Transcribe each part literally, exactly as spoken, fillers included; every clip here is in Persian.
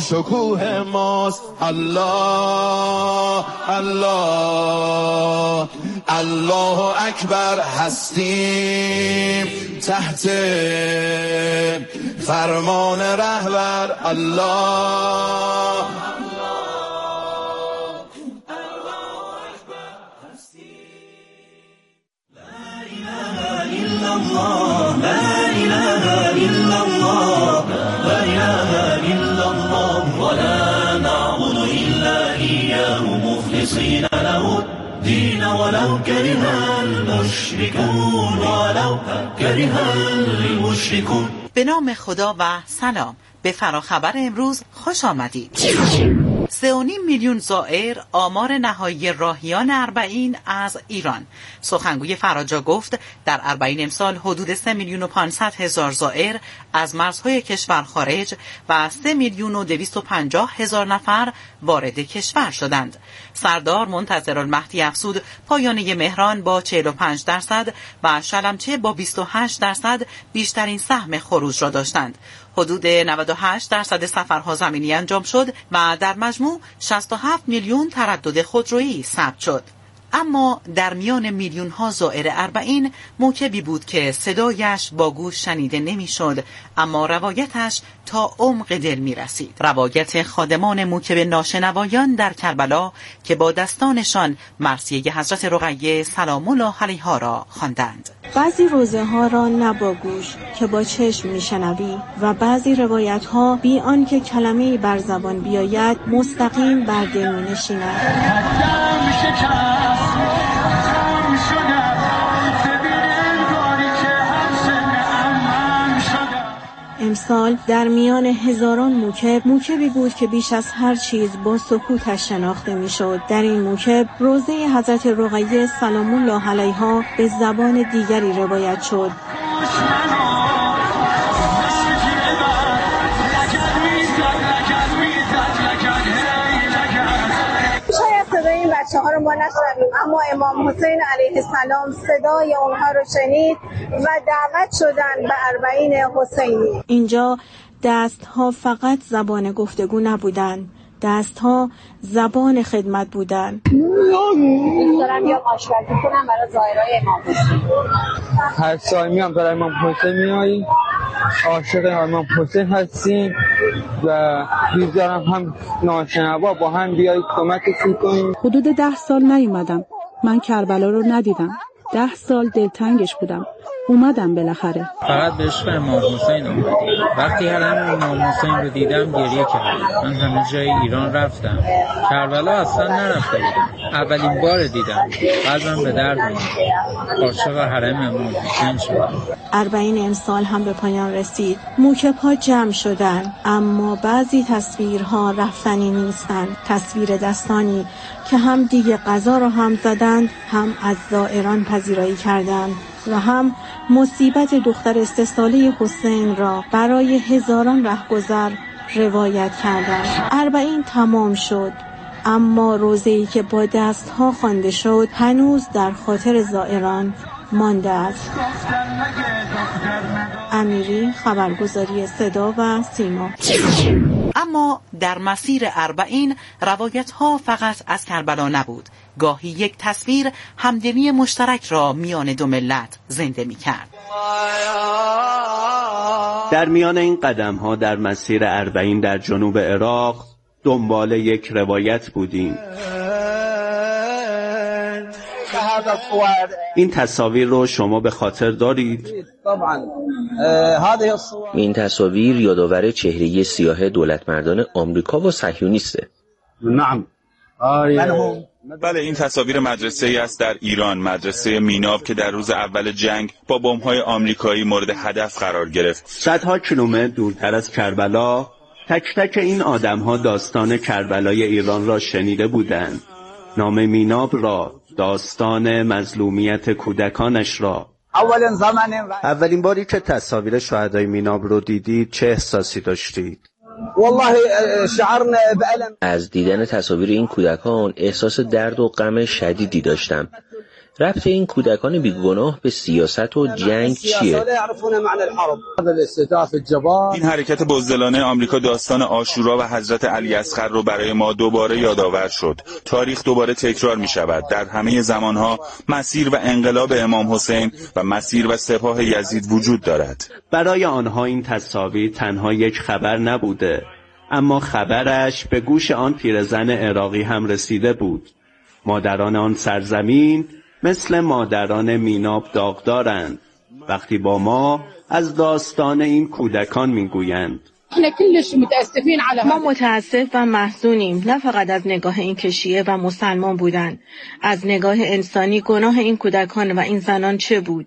شکوه ماست. الله الله الله اکبر، هستیم تحت فرمان رهبر. الله الله لا إله إلا الله لا إله إلا الله ولا نعبد إلا إياه مخلصين له الدين ولو كره المشركون ولو كره المشركون. به نام خدا و سلام. به فراخبر امروز خوش آمدید. سه و نیم میلیون زائر آمار نهایی راهیان اربعین از ایران. سخنگوی فراجا گفت در اربعین امسال حدود سه میلیون و پانصد هزار زائر از مرزهای کشور خارج و سه میلیون و دویست و پنجاه هزار نفر وارد کشور شدند. سردار منتظرالمهدی افزود پایانه مهران با چهل و پنج درصد و شلمچه با بیست و هشت درصد بیشترین سهم خروج را داشتند. حدود نود و هشت درصد سفرها زمینی انجام شد و در مجموع شصت و هفت میلیون تردد خودرویی ثبت شد. اما در میان میلیون ها زائر اربعین موکبی بود که صدایش با گوش شنیده نمیشد، اما روایتش تا عمق دل می رسید. روایت خادمان موکب ناشنوایان در کربلا که با دستانشان مرثیه حضرت رقیه سلام الله علیها را خواندند. بعضی روزه ها را نه با گوش که با چشم می شنوی و بعضی روایت ها بی آن که کلمه‌ای بر زبان بیاید مستقیم بر دل می نشیند. امسال در میان هزاران موکب موکبی بود که بیش از هر چیز با سکوتش شناخته میشد. در این موکب روزه حضرت رقیه سلام الله علیها به زبان دیگری روایت شد. این بچه ها رو ما نشنویم، اما امام حسین علیه السلام صدای اونها رو شنید و دعوت شدن به اربعین حسینی. اینجا دست ها فقط زبان گفتگو نبودن، دست ها زبان خدمت بودن. دارم یا آشکار کنم برای زائرای امام حسین. هر سال میام برای امام حسین میاییم، عاشق امام حسین هستیم و بیزارم هم ناشنوا با هم بیایید کمکشون کنیم. حدود ده سال نیومدم. من کربلا رو ندیدم. ده سال دلتنگش بودم. اومدم بالاخره. فقط به عشق امام حسین اومدم. وقتی حرم امام حسین رو دیدم گریه کردم. من همه جای ایران رفتم. کربلا اصلا نرفته بودم. اولین بار دیدم. قلبم به درد اومد. عاشق حرم امام حسین شدم. اربعین امسال هم به پایان رسید. موکب‌ها جمع شدن، اما بعضی تصویرها رفتنی نیستند. تصویر دستانی که هم دیگه غذا رو هم زدند، هم از زائران پذیرایی کردند و هم مصیبت دختر سه ساله حسین را برای هزاران رهگذر روایت کردند. اربعین تمام شد، اما روزه‌ای که با دست‌ها خوانده شد هنوز در خاطر زائران مانده است. امیری، خبرگزاری صدا و سیما. اما در مسیر اربعین روایت ها فقط از کربلا نبود. گاهی یک تصویر همدلی مشترک را میان دو ملت زنده می کرد. در میان این قدم ها در مسیر اربعین در جنوب عراق دنبال یک روایت بودیم. این تصاویر رو شما به خاطر دارید؟ این تصاویر یادآور چهره سیاه دولتمردان آمریکا و صهیونیسته. نعم. بله، این تصاویر مدرسه‌ای است در ایران، مدرسه میناب که در روز اول جنگ با بمب‌های آمریکایی مورد هدف قرار گرفت. صدها کیلومتر دورتر از کربلا تک تک این آدم‌ها داستان کربلای ایران را شنیده بودند. نام میناب را، داستان مظلومیت کودکانش را. اولین باری که تصاویر شهدای میناب رو دیدید چه احساسی داشتید؟ از دیدن تصاویر این کودکان احساس درد و غم شدیدی داشتم. ربط این کودکان بیگناه به سیاست و جنگ چیه؟ این حرکت بزدلانه آمریکا داستان عاشورا و حضرت علی اصغر رو برای ما دوباره یادآور شد. تاریخ دوباره تکرار می شود. در همه زمانها مسیر و انقلاب امام حسین و مسیر و سپاه یزید وجود دارد. برای آنها این تصاویر تنها یک خبر نبوده، اما خبرش به گوش آن پیرزن عراقی هم رسیده بود. مادران آن سرزمین مثل مادران میناب داغدارند وقتی با ما از داستان این کودکان میگویند. ما متاسف و محزونیم، نه فقط از نگاه این که شیعه و مسلمان بودند، از نگاه انسانی گناه این کودکان و این زنان چه بود؟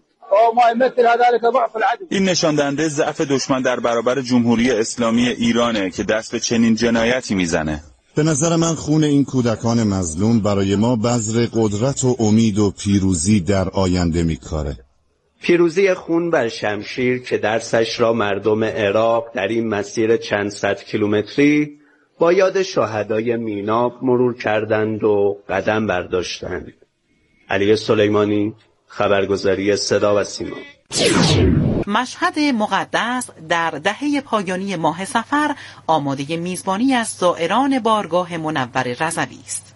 این نشان دهنده ضعف دشمن در برابر جمهوری اسلامی ایرانه که دست به چنین جنایتی میزنه. به نظر من خون این کودکان مظلوم برای ما بذر قدرت و امید و پیروزی در آینده میکاره. پیروزی خون بر شمشیر که درسش را مردم عراق در این مسیر چند صد کیلومتری با یاد شهدای میناب مرور کردند و قدم برداشتند. علی سلیمانی، خبرگزاری صدا و سیما. مشهد مقدس در دهه پایانی ماه صفر آماده میزبانی از زائران بارگاه منور رضوی است.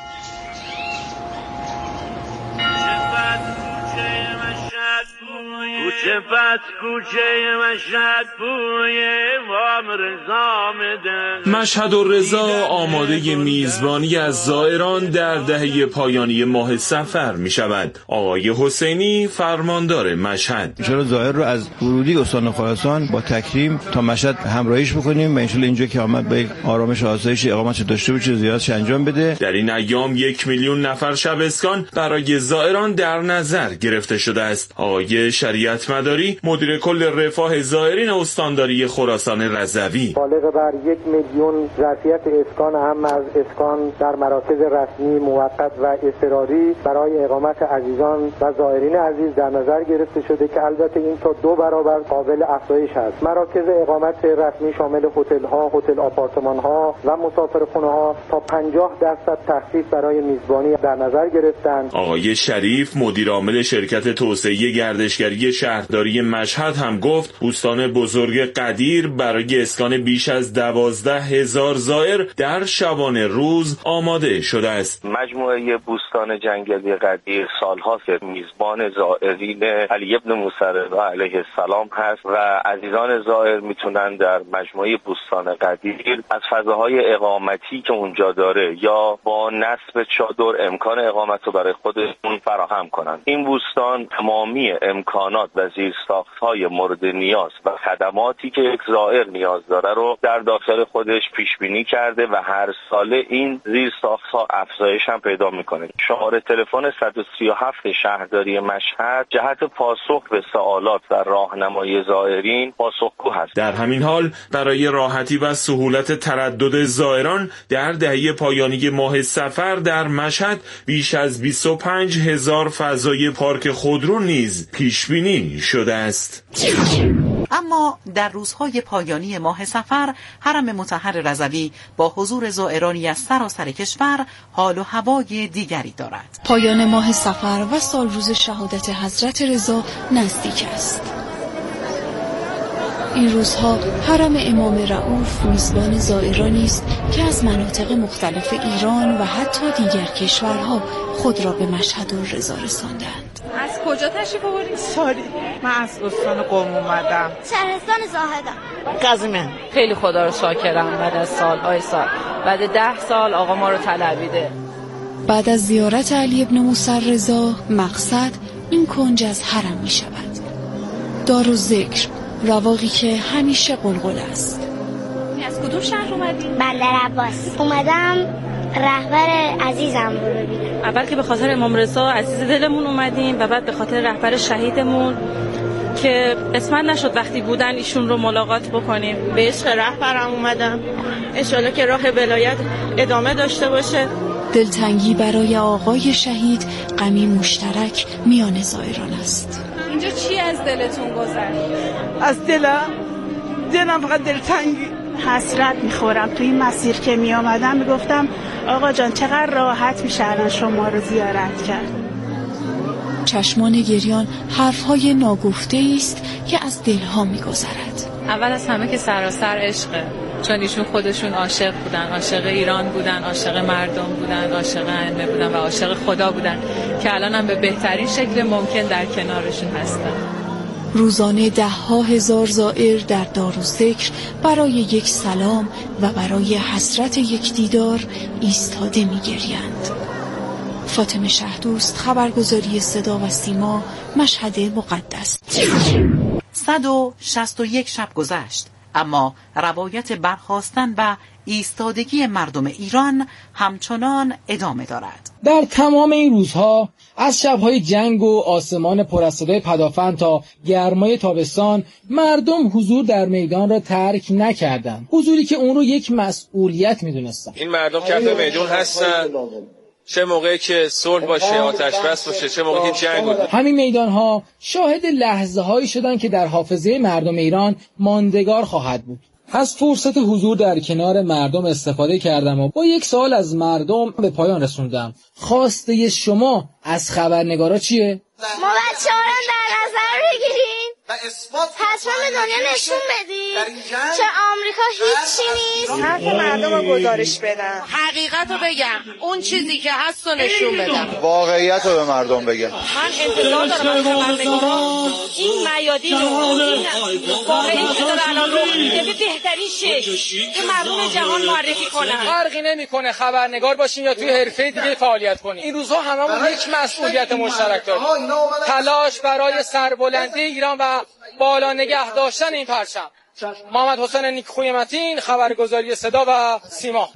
مشهد و رضا آماده میزبانی از زائران در دهه پایانی ماه صفر می شود. آقای حسینی فرماندار مشهد: انشاءالله زائر رو از ورودی استان خراسان با تکریم تا مشهد همراهیش بکنیم و انشاءالله اینجا که آمد به آرامش و آسایش اقامت داشته باشه، زیارتش انجام بده. در این ایام یک میلیون نفر شب اسکان برای زائران در نظر گرفته شده است. آقای شریعت مداری، مدیر کل رفاه زائرین استانداری خراسان رضوی: بالغ بر یک میلیون ظرفیت اسکان هم از اسکان در مراکز رسمی موقت و اضطراری برای اقامت عزیزان و زائرین عزیز در نظر گرفته شده که البته این تا دو برابر قابل افزایش است. مراکز اقامت رسمی شامل هتل ها، هتل آپارتمان ها و مسافرخانه ها تا پنجاه درصد تخفیف برای میزبانی در نظر گرفتند. آقای شریف، مدیر عامل شرکت توسعه گردشگری شهرداری مشهد هم گفت بوستان بزرگ قدیر برای اسکان بیش از دوازده هزار زائر در شبانه روز آماده شده است. مجموعه بوستان جنگلی قدیر سالهاست میزبان زائرین علی ابن موسی رضا علیه السلام هست و عزیزان زائر میتونن در مجموعه بوستان قدیر از فضاهای اقامتی که اونجا داره یا با نصب چادر امکان اقامت رو برای خودشون فراهم کنن. این بوستان تمامی امکانات و زیرساخت‌های مورد نیاز و خدماتی که یک زائر نیاز داره رو در داخل خودش پیش بینی کرده و هر ساله این زیرساخت‌ها افزایش هم پیدا میکنه. شماره تلفن صد و سی و هفت شهرداری مشهد جهت پاسخ به سوالات و راهنمایی زائرین پاسخگو هست. در همین حال برای راحتی و سهولت تردد زائران در دهه پایانی ماه صفر در مشهد بیش از بیست و پنج هزار فضای پارک خودرو نیز پیش بینی شده است. اما در روزهای پایانی ماه صفر حرم مطهر رضوی با حضور زائرانی از سراسر کشور حال و هوای دیگری دارد. پایان ماه صفر و سال روز شهادت حضرت رضا نزدیک است. این روزها حرم امام رؤوف میزبان زائرانی است که از مناطق مختلف ایران و حتی دیگر کشورها خود را به مشهد و رضا رساندند. از کجا تشریف آوردید؟ ساری. من از استان قم اومدم. شهرستان زاهدان. قزمین. خیلی خدا رو شاکرم بعد از سالهای سال. بعد ده سال آقا ما رو طلبیده. بعد از زیارت علی ابن موسی رضا مقصد این کنج از حرم می شود. دار و ذکر، رواقی که همیشه قلقل است. از کدوم شهر اومدید؟ بندر عباس. اومدم رهبر عزیزم رو ببینم. اول که به خاطر امام رضا عزیز دلمون اومدیم و بعد به خاطر رهبر شهیدمون که قسمت نشد وقتی بودن ایشون رو ملاقات بکنیم. به عشق رهبرم اومدم. انشالله که راه ولایت ادامه داشته باشه. دلتنگی برای آقای شهید غمی مشترک میان زائران است. اینجا چی از دلتون گذشت؟ از دلم دلم فقط دلتنگی. حسرت میخورم تو این مسیر که می آمدم میگفتم آقا جان چقدر راحت میشه الان شما رو زیارت کرد. چشمان گریان حرفهای ناگفته است که از دلها می‌گذرد. اول از همه که سراسر عشقه، چون ایشون خودشون عاشق بودن، عاشق ایران بودن، عاشق مردم بودن، عاشق ائمه بودن و عاشق خدا بودن که الان هم به بهترین شکل ممکن در کنارشون هستن. روزانه ده ها هزار زائر در دارالذکر برای یک سلام و برای حسرت یک دیدار ایستاده می‌گریند. فاطمه شهدوست، خبرگزاری صدا و سیما، مشهد مقدس. صد و شصت و یک شب گذشت، اما روایت برخاستن و ایستادگی مردم ایران همچنان ادامه دارد. در تمام این روزها، از شبهای جنگ و آسمان پر از صدای پدافند تا گرمای تابستان، مردم حضور در میدان را ترک نکردند. حضوری که اون رو یک مسئولیت می‌دونستن. این مردم کف میدان هستن، چه موقعی که صلح باشه، آتش بس باشه، چه موقعی که جنگ باشه. همین میدان‌ها شاهد لحظه‌هایی شدند که در حافظه مردم ایران ماندگار خواهد بود. از فرصت حضور در کنار مردم استفاده کردم و با یک سوال از مردم به پایان رسوندم. خواسته شما از خبرنگارا چیه؟ ما بچه‌ها رو در نظر بگیرین، حتما به دنیا نشون بدین که آمریکا هیچی نیست. حرف مردم رو گزارش بدن، حقیقت رو بگم، اون چیزی که هست رو نشون بدم، واقعیت رو به مردم بگم. من انتظار دارم از خبرنگاران این میادین رو، این واقعی که داره الان رخ میده به بهترین شکل که مردم جهان معرفی کنن. فرقی نمیکنه خبرنگار باشین یا توی حرفه دیگه فعالیت کنین. این روزها هممون یک مسئولیت مشترک داریم. تلاش برای سربلندی ایران و بالا نگه داشتن این پرچم. محمد حسین نیکخوی متین، خبرگزاری صدا و سیما.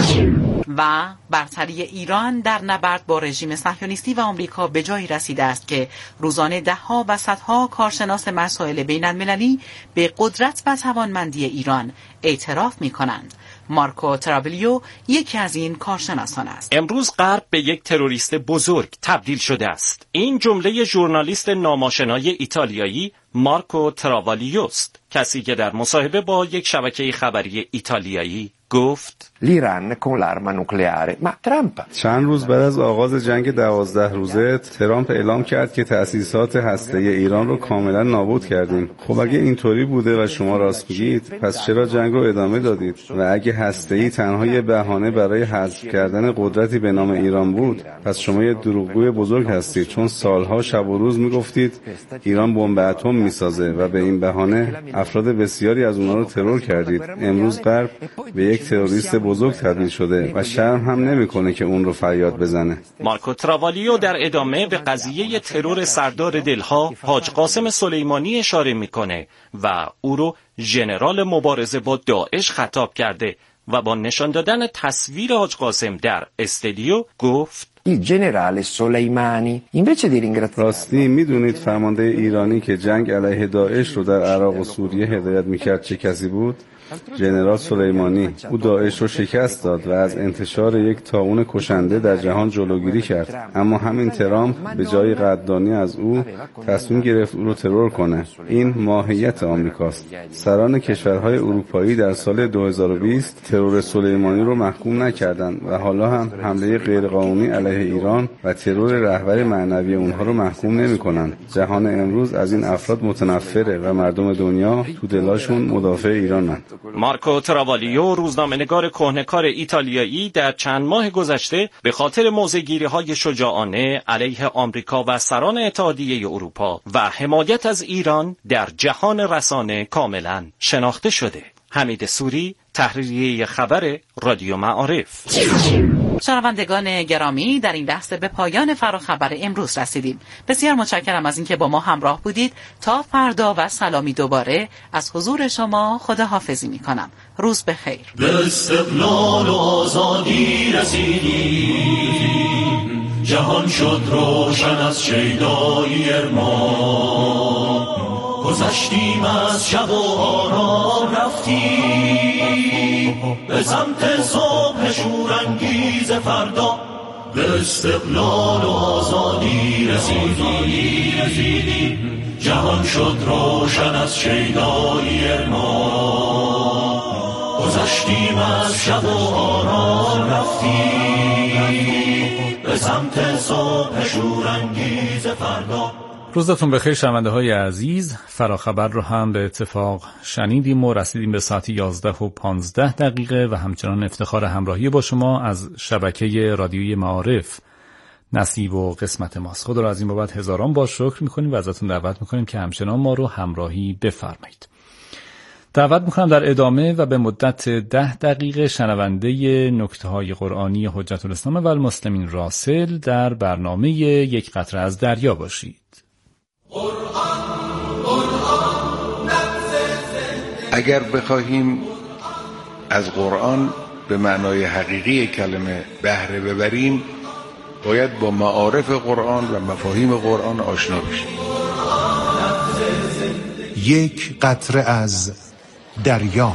و برتری ایران در نبرد با رژیم صهیونیستی و آمریکا به جایی رسیده است که روزانه دهها و صدها کارشناس مسائل بین‌المللی به قدرت و توانمندی ایران اعتراف می‌کنند. مارکو تراولیو یکی از این کارشناسان است. امروز غرب به یک تروریست بزرگ تبدیل شده است. این جمله ژورنالیست ناماشنای ایتالیایی مارکو تراولیو است، کسی که در مصاحبه با یک شبکه خبری ایتالیایی گفت l'Iran con l'arma nucleare ma Trump. چند روز بعد از آغاز جنگ دوازده روزه ترامپ اعلام کرد که تأسیسات هسته‌ای ایران رو کاملا نابود کردیم. خب اگه اینطوری بوده و شما راست میگید، پس چرا جنگ رو ادامه دادید؟ و اگه هسته‌ای تنها یه بهانه برای حذف کردن قدرتی به نام ایران بود، پس شما یه دروغگوی بزرگ هستید، چون سالها شب و روز میگفتید ایران بمب اتم میسازه و به این بهانه افراد بسیاری از اونها رو ترور کردید. امروز غرب به یک تروریست بزرگ تبدیل شده و شرم هم نمیکنه که اون رو فریاد بزنه. مارکو تراوالیو در ادامه به قضیه ترور سردار دلها حاج قاسم سلیمانی اشاره میکنه و او رو ژنرال مبارزه با داعش خطاب کرده و با نشان دادن تصویر حاج قاسم در استودیو گفت il generale Soleimani invece di ringraziare. راستی میدونید فرمانده ایرانی که جنگ علیه داعش رو در عراق و سوریه هدایت میکرد چه کسی بود؟ ژنرال سلیمانی. او داعش رو شکست داد و از انتشار یک طاعون کشنده در جهان جلوگیری کرد. اما همین ترامپ به جای قدردانی از او تصمیم گرفت او رو ترور کنه. این ماهیت آمریکاست. سران کشورهای اروپایی در سال دو هزار و بیست ترور سلیمانی رو محکوم نکردند و حالا هم حمله غیرقانونی علیه ایران و ترور رهبر معنوی اونها رو محکوم نمی‌کنند. جهان امروز از این افراد متنفره و مردم دنیا تو دلاشون مدافع ایرانن. مارکو تراوالیو، روزنامه‌نگار کهنه‌کار ایتالیایی، در چند ماه گذشته به خاطر موضع‌گیری‌های شجاعانه علیه آمریکا و سران اتحادیه اروپا و حمایت از ایران در جهان رسانه کاملاً شناخته شده. حمید سوری، تحریریه خبر رادیو معارف. شنوندگان گرامی، در این لحظه به پایان فراخبر امروز رسیدیم. بسیار متشکرم از اینکه با ما همراه بودید. تا فردا و سلامی دوباره از حضور شما خداحافظی می‌کنم. روز بخیر. به استقلال و آزادی رسیدیم، جهان شد روشن از شیدایی ارمان، گذشتیم از شب و آرام رفتیم به سمت صبح شورانگیز فردا. به استقلال و آزادی رسیدیم، جهان شد روشن از شیدایی ارمان، گذشتیم از شب و آرام رفتیم به سمت سمت صبح شورانگیز فردا. روزتون بخیر شنونده های عزیز. فراخبر رو هم به اتفاق شنیدیم و رسیدیم به ساعت یازده و پانزده دقیقه و همچنان افتخار همراهی با شما از شبکه رادیوی معارف نصیب و قسمت ماست. خدا را از این بابت هزاران بار شکر میکنیم و ازتون دعوت میکنیم که همچنان ما رو همراهی بفرمایید. دعوت میکنم در ادامه و به مدت ده دقیقه شنونده نکته های قرآنی حجت الاسلام و المسلمین راسل در برنامه یک قطره از دریا باشید. اگر بخواهیم از قرآن به معنای حقیقی کلمه بهره ببریم، باید با معارف قرآن و مفاهیم قرآن آشنا بشیم. یک قطره از دریا.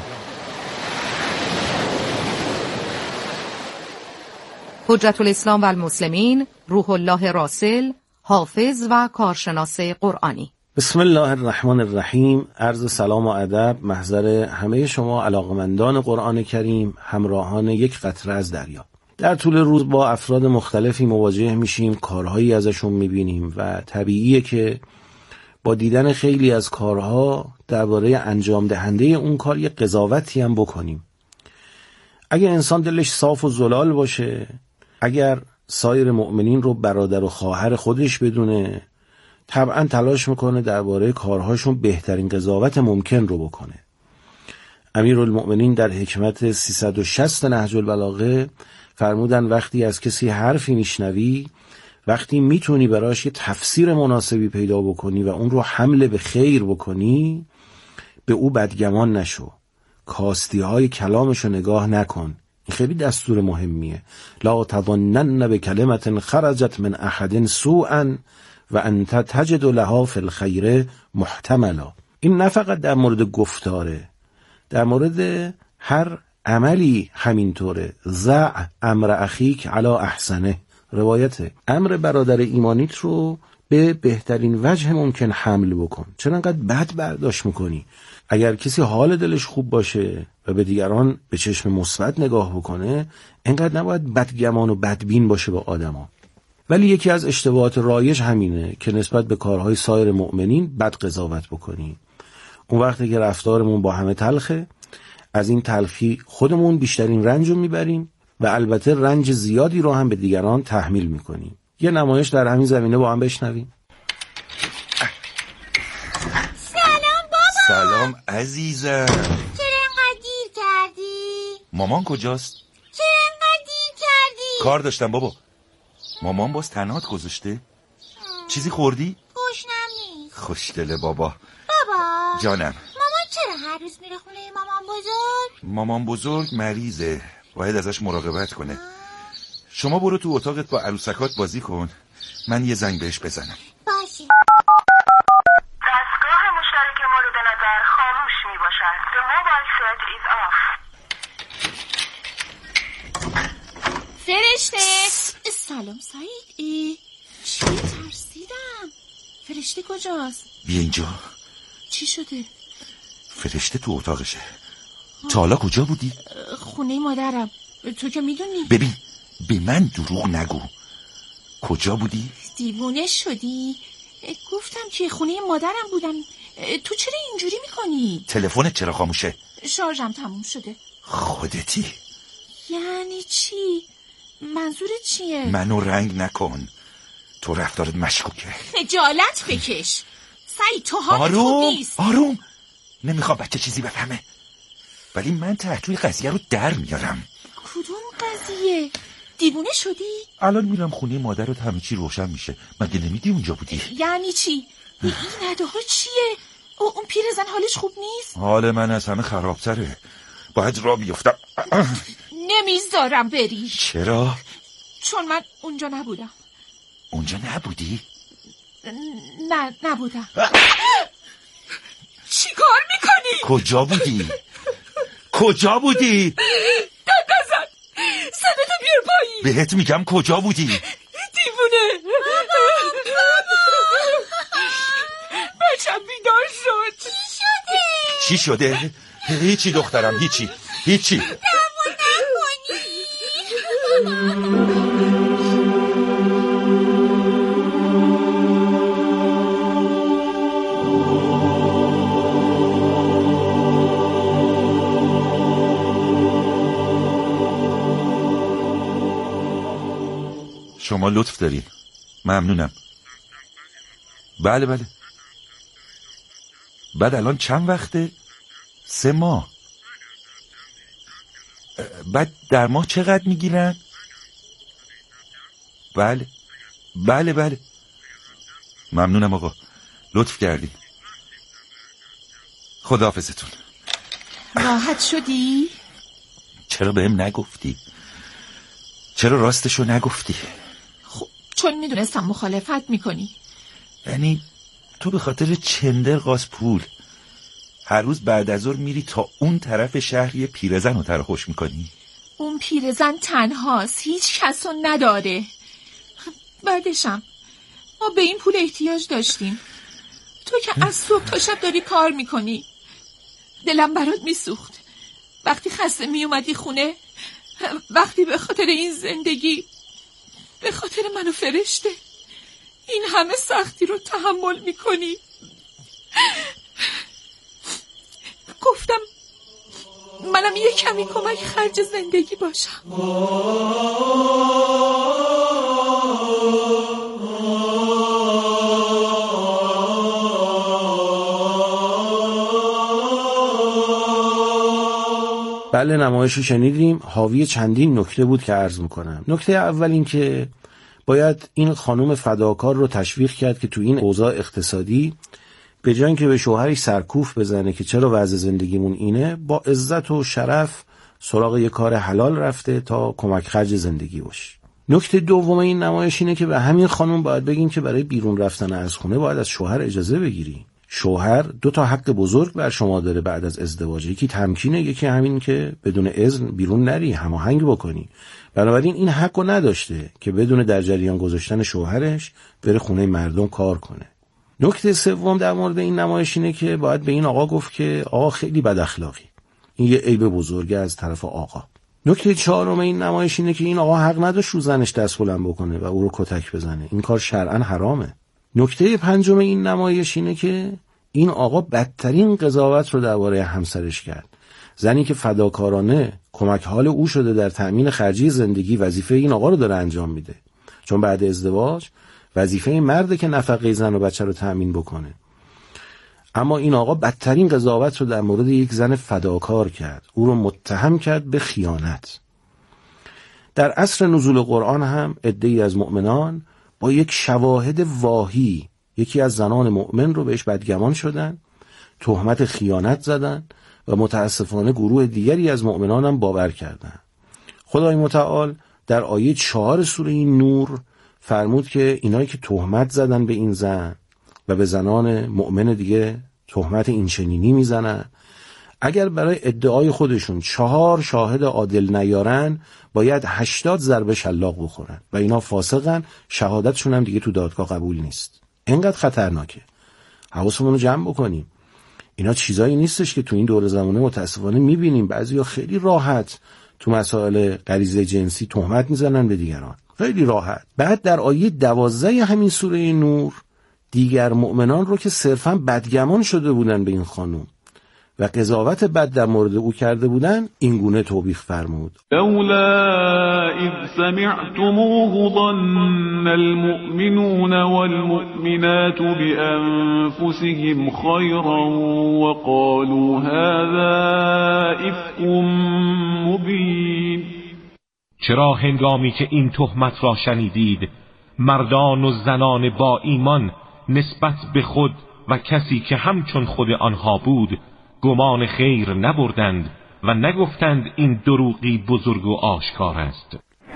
حجت الاسلام و المسلمین روح الله راسل، حافظ و کارشناس قرآنی. بسم الله الرحمن الرحیم. عرض سلام و ادب محضر همه شما علاقمندان قرآن کریم، همراهان یک قطره از دریا. در طول روز با افراد مختلفی مواجه میشیم، کارهایی ازشون میبینیم و طبیعیه که با دیدن خیلی از کارها درباره انجام دهنده اون کار یک قضاوتی هم بکنیم. اگر انسان دلش صاف و زلال باشه، اگر سایر مؤمنین رو برادر و خواهر خودش بدونه، طبعا تلاش میکنه درباره کارهاشون بهترین قضاوت ممکن رو بکنه. امیرالمؤمنین در حکمت سیصد و شصت نهج البلاغه فرمودن وقتی از کسی حرفی میشنوی، وقتی میتونی براش یه تفسیر مناسبی پیدا بکنی و اون رو حمله به خیر بکنی، به او بدگمان نشو، کاستی های کلامش رو نگاه نکن. این خیلی دستور مهمیه. لا تظنن بکلمة خرجت من احد سوءا و انت تجد لها فی الخیر محتملا. این نه فقط در مورد گفتاره، در مورد هر عملی همینطوره. ضع امر اخیک علی احسنه. روایته امر برادر ایمانیت رو به بهترین وجه ممکن حمل بکن. چرا انقدر بد برداشت میکنی؟ اگر کسی حال دلش خوب باشه و به دیگران به چشم مثبت نگاه بکنه، انقدر نباید بدگمان و بدبین باشه با آدما. ولی یکی از اشتباهات رایج همینه که نسبت به کارهای سایر مؤمنین بد قضاوت بکنیم. اون وقتی که رفتارمون با همه تلخه، از این تلخی خودمون بیشترین رنج رو میبریم و البته رنج زیادی رو هم به دیگران تحمیل میکنیم. یه نمایش در همین زمینه با هم بشنویم. سلام بابا. سلام عزیزم. چرا اینقدر دیر کردی؟ مامان کجاست؟ چرا اینقدر دیر کردی؟ کار داشتم بابا. مامان باز تنهات گذاشته؟ چیزی خوردی؟ گشنم نیست. خوشگله بابا. بابا جانم. مامان چرا هر روز میره خونه مامان بزرگ؟ مامان بزرگ مریضه، باید ازش مراقبت کنه. شما برو تو اتاقت با عروسکات بازی کن، من یه زنگ بهش بزنم. باشی. دستگاه مشترک مورد نظر خاموش می باشد. The mobile set is off. فرشته. سلام سعید. ای چی ترسیدم. فرشته کجاست؟ بیا اینجا. چی شده؟ فرشته تو اتاقشه. تا حالا کجا بودی؟ خونه مادرم. تو که میدونی. ببین به من دروغ نگو. کجا بودی؟ دیوونه شدی؟ گفتم که خونه مادرم بودم. تو چرا اینجوری میکنی؟ تلفنت چرا خاموشه؟ شارژم تموم شده. خودتی؟ یعنی چی؟ منظورت چیه؟ منو رنگ نکن، تو رفتارت مشکوکه. خجالت بکش سعید، تو حالت خوب نیست. آروم، نمیخوام بچه چیزی بفهمه، ولی من تحتوی قضیه رو در میارم. کدوم قضیه؟ دیوونه شدی؟ الان میرم خونه مادرت، همه چی روشن میشه. مگه نمیدی اونجا بودی؟ یعنی چی؟ این نده ها چیه؟ او اون پیرزن حالش خوب نیست؟ حال من از همه خرابتره، باید راه بیفتم. نمیذارم بری. چرا؟ چون من اونجا نبودم. اونجا نبودی؟ نه نبودم. چی کار میکنی؟ کجا بودی؟ کجا بودی؟ داد نزن، صداتو بیار پایین. بهت میگم کجا بودی؟ دیوونه. بچم بیدار شد. چی شده؟ چی شده؟ هیچی دخترم، هیچی هیچی. نمون نکنی. شما لطف دارین. ممنونم. بله بله. بعد الان چند وقته؟ سه ماه. بعد در ماه چقدر میگیرن؟ بله بله بله. ممنونم آقا، لطف کردین. خداحافظتون. راحت شدی؟ چرا بهم نگفتی؟ چرا راستشو نگفتی؟ خب چون میدونستم مخالفت میکنی. یعنی تو به خاطر چندر قاز پول هر روز بعد از ظهر میری تا اون طرف شهر یه پیرزن رو ترخوش میکنی؟ اون پیرزن تنهاست، هیچ کس رو نداره. بعدشم ما به این پول احتیاج داشتیم. تو که از صبح تا شب داری کار میکنی، دلم برات میسوخت. وقتی خسته میومدی خونه، وقتی به خاطر این زندگی، به خاطر من و فرشته این همه سختی رو تحمل میکنی. گفتم منم یه کمی کمک خرج زندگی باشم. بله، نمایش رو شنیدیم. حاوی چندین نکته بود که عرض میکنم. نکته اول این که باید این خانم فداکار رو تشویق کرد که تو این اوضاع اقتصادی به جای اینکه به شوهرش سرکوف بزنه که چرا وضع زندگیمون اینه، با عزت و شرف سراغ یه کار حلال رفته تا کمک خرج زندگی باشه. نکته دوم این نمایش اینه که به همین خانم باید بگیم که برای بیرون رفتن از خونه باید از شوهر اجازه بگیری. شوهر دو تا حق بزرگ بر شما داره بعد از ازدواج. یکی تمکینه، یکی همین که بدون اذن بیرون نری، هماهنگ بکنی. بنابراین این حقو نداشته که بدون در جریان گذاشتن شوهرش بره خونه مردم کار کنه. نکته سوم در مورد این نمایش اینه که باید به این آقا گفت که آقا خیلی بد اخلاقی. این یه عیب بزرگه از طرف آقا. نکته چهارم این نمایش اینه که این آقا حق نداشت رو زنش دست بلند بکنه و او رو کتک بزنه. این کار شرعاً حرامه. نکته پنجم این نمایش اینه که این آقا بدترین قضاوت رو درباره همسرش کرد. زنی که فداکارانه کمک حال او شده در تأمین خرجی زندگی، وظیفه این آقا رو داره انجام میده. چون بعد ازدواج وظیفه مرده که نفقه زن و بچه رو تأمین بکنه. اما این آقا بدترین قضاوت رو در مورد یک زن فداکار کرد. او رو متهم کرد به خیانت. در عصر نزول قرآن هم عده‌ای از مؤمنان با یک شواهد واهی یکی از زنان مؤمن رو بهش بدگمان شدن، تهمت خیانت زدن و متاسفانه گروه دیگری از مؤمنان هم باور کردن. خدای متعال در آیه چهار سوره نور فرمود که اینایی که تهمت زدن به این زن و به زنان مؤمن دیگه تهمت این چنینی میزنن، اگر برای ادعای خودشون چهار شاهد عادل نیارن باید هشتاد ضربه شلاق بخورن و اینا فاسقن، شهادتشون هم دیگه تو دادگاه قبول نیست. اینقدر خطرناکه. حواسمون رو جمع بکنیم. اینا چیزایی نیستش که تو این دور زمانه متاسفانه میبینیم. بعضیا خیلی راحت تو مسائل غریزه جنسی تهمت میزنن به دیگران، خیلی راحت. بعد در آیه دوازده همین سوره نور دیگر مؤمنان رو که صرفاً بدگمان شده بودن به این خانم و قضاوت بد در مورد او کرده بودن این گونه توبیخ فرمود: لولا اذ سمعتموه ظن المؤمنون والمؤمنات بانفسهم خيرا وقالوا هذا افك مبین. چرا هنگامی که این تهمت را شنیدید مردان و زنان با ایمان نسبت به خود و کسی که همچون خود آنها بود گمان خیر نبردند و نگفتند این دروغی بزرگ و آشکار است.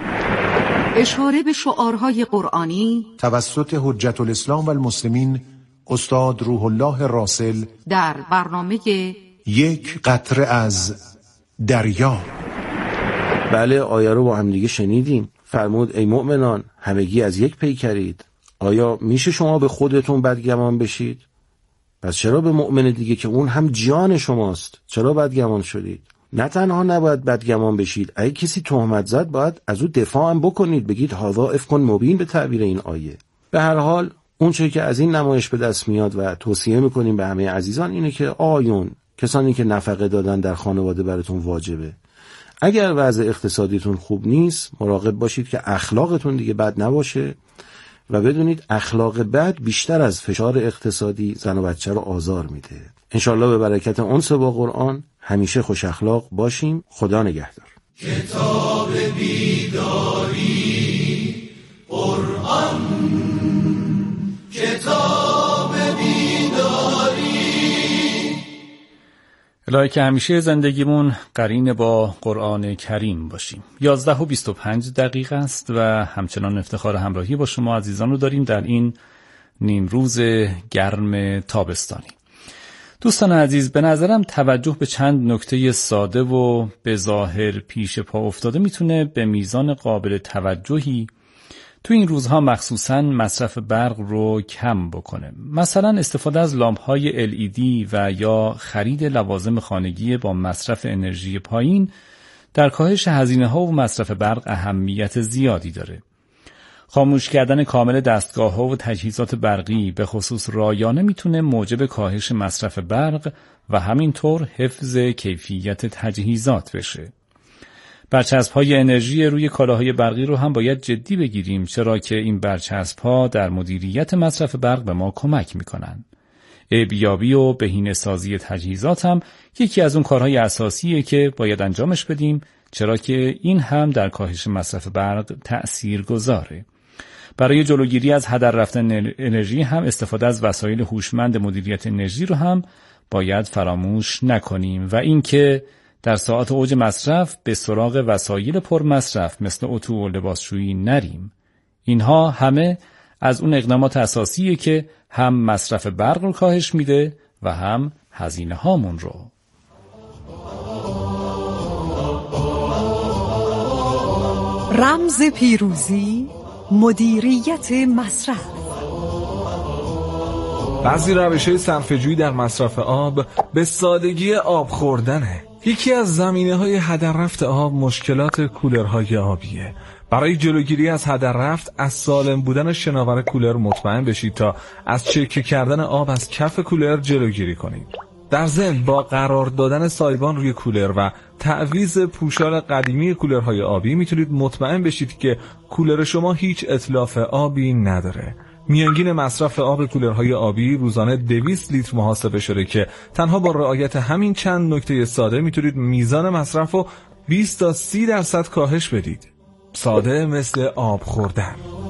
اشاره به شعارهای قرآنی توسط حجت الاسلام و المسلمین استاد روح الله راسل در برنامه یک قطره از دریا. بله، آیه رو با هم دیگه شنیدیم. فرمود ای مؤمنان همگی از یک پیکرید. آیا میشه شما به خودتون بدگمان بشید؟ پس چرا به مؤمن دیگه که اون هم جان شماست چرا بدگمان شدید؟ نه تنها نباید بدگمان بشید، اگه کسی تهمت زد باید از او دفاع هم بکنید، بگید هذا افک مبین به تعبیر این آیه. به هر حال اون چیزی که از این نمایش به دست میاد و توصیه میکنیم به همه عزیزان اینه که آیون کسانی که نفقه دادن در خانواده براتون واجبه. اگر وضع اقتصادیتون خوب نیست مراقب باشید که اخلاقتون دیگه بد نباشه و بدونید اخلاق بد بیشتر از فشار اقتصادی زن و بچه رو آزار میده. انشالله به برکت انس با قرآن همیشه خوش اخلاق باشیم. خدا نگهدار. کتاب بیداری قرآن، کتاب بیداری. الهی که همیشه زندگیمون قرین با قرآن کریم باشیم. یازده و بیست و پنج دقیقه است و همچنان افتخار همراهی با شما عزیزان رو داریم در این نیم روز گرم تابستانی. دوستان عزیز، به نظرم توجه به چند نکته ساده و به ظاهر پیش پا افتاده میتونه به میزان قابل توجهی تو این روزها مخصوصاً مصرف برق رو کم بکنه. مثلا استفاده از لامپ‌های ال ای دی و یا خرید لوازم خانگی با مصرف انرژی پایین در کاهش هزینه‌ها و مصرف برق اهمیت زیادی داره. خاموش کردن کامل دستگاه‌ها و تجهیزات برقی به خصوص رایانه میتونه موجب کاهش مصرف برق و همینطور حفظ کیفیت تجهیزات بشه. برچسب‌های انرژی روی کالاهای برقی رو هم باید جدی بگیریم، چرا که این برچسب‌ها در مدیریت مصرف برق به ما کمک میکنن. عیبیابی و بهینه‌سازی تجهیزات هم یکی از اون کارهای اساسیه که باید انجامش بدیم، چرا که این هم در کاهش مصرف برق تأثیر گذاره. برای جلوگیری از هدر رفتن انرژی هم استفاده از وسایل هوشمند مدیریت انرژی رو هم باید فراموش نکنیم و اینکه در ساعات اوج مصرف به سراغ وسایل پر مصرف مثل اتو و لباسشویی نریم. اینها همه از اون اقدامات اساسیه که هم مصرف برق رو کاهش میده و هم هزینه هامون رو. رمز پیروزی مدیریت مصرف. بعضی روش‌های صرفه‌جویی در مصرف آب به سادگی آب خوردنه. یکی از زمینه‌های هدر رفت آب مشکلات کولرهای آبیه. برای جلوگیری از هدر رفت از سالم بودن شناور کولر مطمئن بشید تا از چکه کردن آب از کف کولر جلوگیری کنید. در ضمن با قرار دادن سایبان روی کولر و تعویض پوشال قدیمی کولرهای آبی میتونید مطمئن بشید که کولر شما هیچ اتلاف آبی نداره. میانگین مصرف آب کولرهای آبی روزانه دویست لیتر محاسبه شده که تنها با رعایت همین چند نکته ساده میتونید میزان مصرف رو بیست تا سی درصد کاهش بدید. ساده مثل آب خوردن.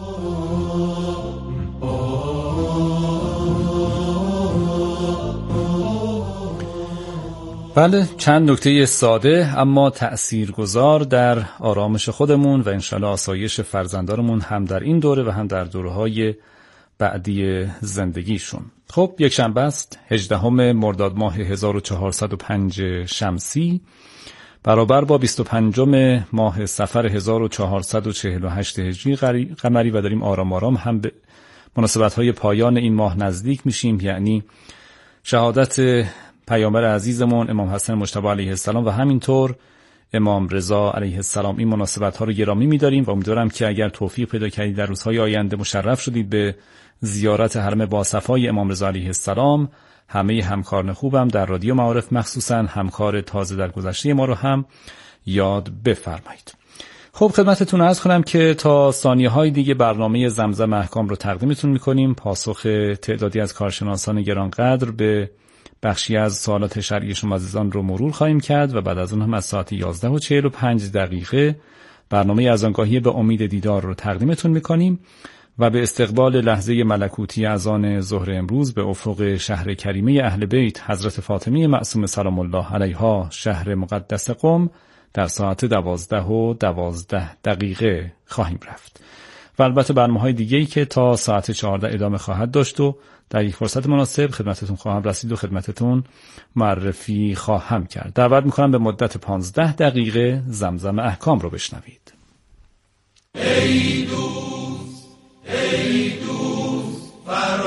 بله، چند نکته ساده اما تأثیرگذار در آرامش خودمون و انشالله آسایش فرزندانمون هم در این دوره و هم در دوره‌های بعدی زندگیشون. خب یک شنبه است، هجدهم مرداد ماه هزار و چهارصد و پنج شمسی برابر با بیست و پنجم ماه صفر هزار و چهارصد و چهل و هشت هجری قمری و داریم آرام آرام هم به مناسبت‌های پایان این ماه نزدیک میشیم، یعنی شهادت پیامبر عزیزمون امام حسن مجتبی علیه السلام و همینطور امام رضا علیه السلام. این مناسبت ها رو گرامی می‌داریم و امیدوارم که اگر توفیق پیدا کردید در روزهای آینده مشرف شدید به زیارت حرم باصفای امام رضا علیه السلام، همه همکاران خوبم در رادیو معارف مخصوصا همکار تازه در گذشته ما رو هم یاد بفرمایید. خب خدمتتون عرض کنم که تا ثانیه‌های دیگه برنامه زمزم احکام رو تقدیمتون می‌کنیم. پاسخ تعدادی از کارشناسان گرانقدر به بخشی از سوالات شرعی شما عزیزان رو مرور خواهیم کرد و بعد از اون هم از ساعت یازده و چهل و پنج دقیقه برنامه اذانگاهی به امید دیدار رو تقدیمتون میکنیم و به استقبال لحظه ملکوتی اذان ظهر امروز به افق شهر کریمه اهل بیت حضرت فاطمه معصومه سلام الله علیها شهر مقدس قم در ساعت دوازده و دوازده دقیقه خواهیم رفت و البته برنامه‌های دیگه‌ای که تا ساعت چهارده ادامه خواهد داشت و در یک فرصت مناسب خدمتتون خواهم رسید و خدمتتون معرفی خواهم کرد. دعوت میکنم به مدت پانزده دقیقه زمزم احکام رو بشنوید. ای دوست ای دوست